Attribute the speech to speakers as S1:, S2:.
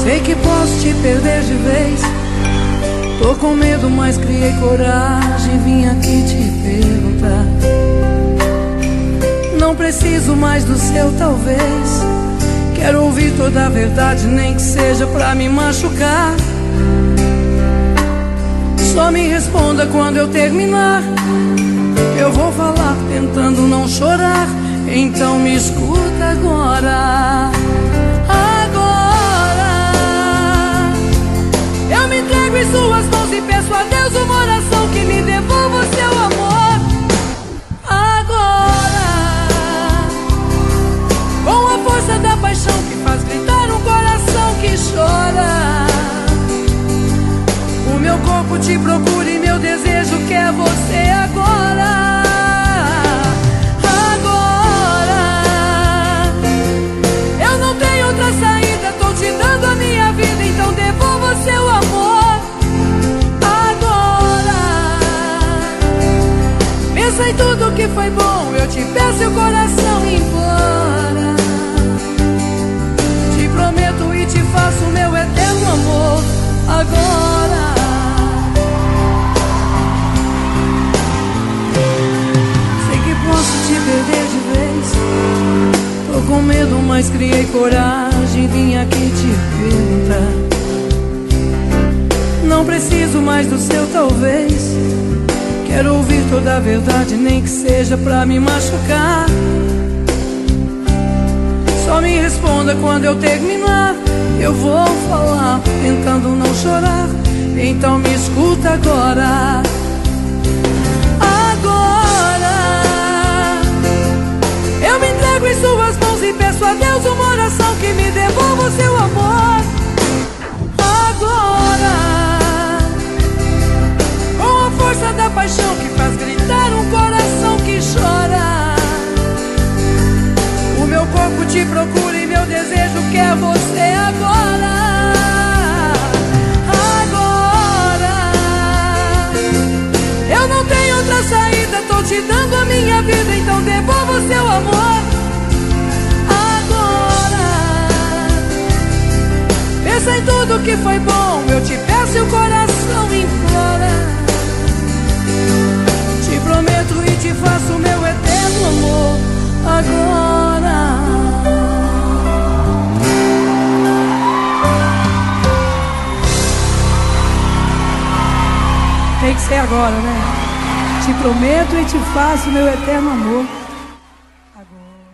S1: Sei que posso te perder de vez. Tô com medo, mas criei coragem. Vim aqui te perguntar. Não preciso mais do seu talvez. Quero ouvir toda a verdade, nem que seja pra me machucar. Só me responda quando eu terminar. Eu vou falar tentando não chorar. Então me escuta agora. Eu me entrego em suas mãos e peço a Deus uma oração que me devolva o seu amor. Agora, com a força da paixão que faz gritar um coração que chora. O meu corpo te procura e meu desejo quer você agora. Agora, eu não tenho outra saída, tô te dando a minha vida, então devolva o seu amor. Agora, pensa em tudo que foi bom, eu te peço e o coração implora. Te prometo e te faço meu eterno amor. Agora, sei que posso te perder de vez. Tô com medo, mas criei coragem. Vim aqui te perguntar. Não preciso mais do seu talvez. Quero ouvir toda a verdade, nem que seja pra me machucar. Só me responda quando eu terminar. Eu vou falar tentando não chorar. Então me escuta agora. Agora, eu me entrego em suas mãos e peço a Deus uma oração que me devolva o seu amor. Agora, com a força da paixão que faz gritar um coração que chora. O meu corpo te procura e meu desejo quer você agora. Agora, eu não tenho outra saída, tô te dando a minha vida, então devolva o seu amor. Agora, pensa em tudo que foi bom, eu te peço e o coração implora. Te prometo e te faço meu eterno amor. Agora, tem que ser agora, né? Te prometo e te faço meu eterno amor.